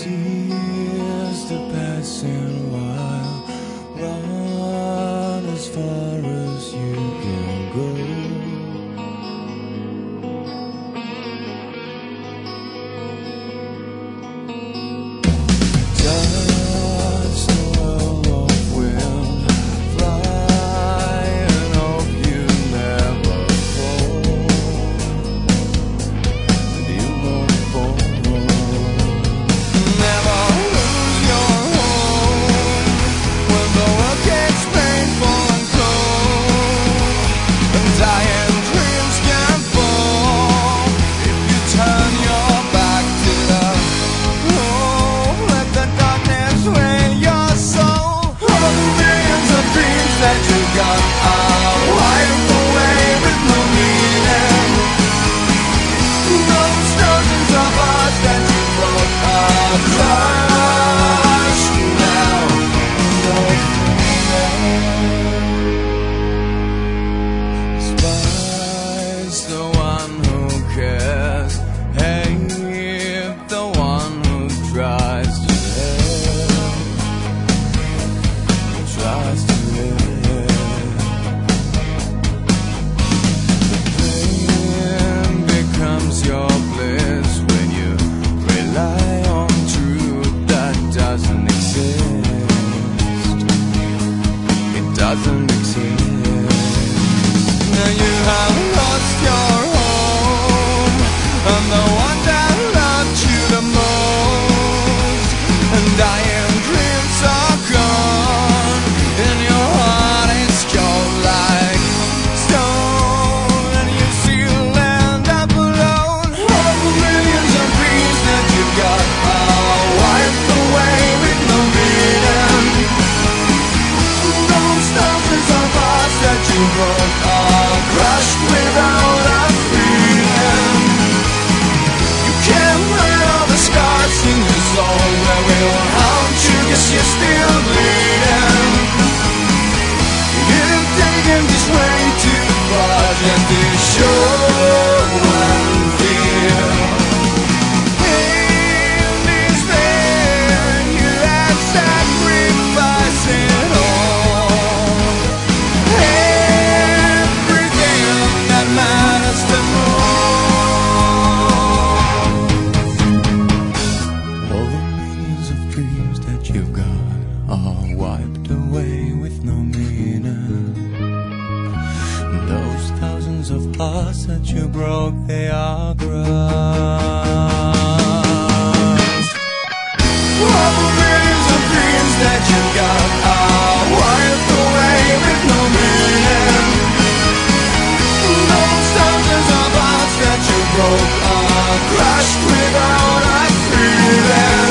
Years to passing while run as far as you can go. Touch the world of wind, fly and hope you never fall. You won't fall. Doesn't exist. Now you have lost your home, and the one that loved you the most, and dying dreams are gone, and your heart is cold like stone, and you still end up alone. All the millions of dreams that you got are wiped away with no meaning. That you broke are crushed without a feeling. You can't hide all the scars in your soul that will haunt you, 'cause you're still bleeding. You've taken this way too far just to show and feel. In this pain you have sacrificed it all. You've got are wiped away with no meaning. Those thousands of hearts that you broke, they are crushed. All the millions of dreams that you got are wiped away with no meaning. Those thousands of hearts that you broke are crushed without a feeling.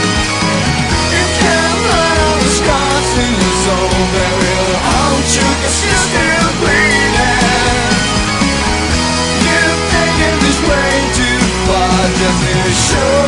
They will haunt you, 'cause you're still bleeding. You've taken this way too far just to show